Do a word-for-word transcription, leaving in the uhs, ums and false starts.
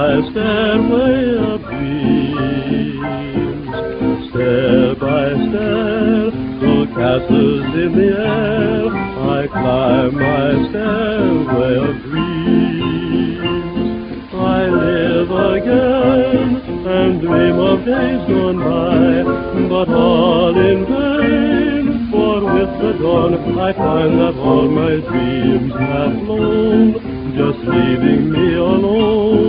my stairway of dreams. Step by step, through castles in the air, I climb my stairway of dreams. I live again and dream of days gone by, but all in vain, for with the dawn I find that all my dreams have flown, just leaving me alone.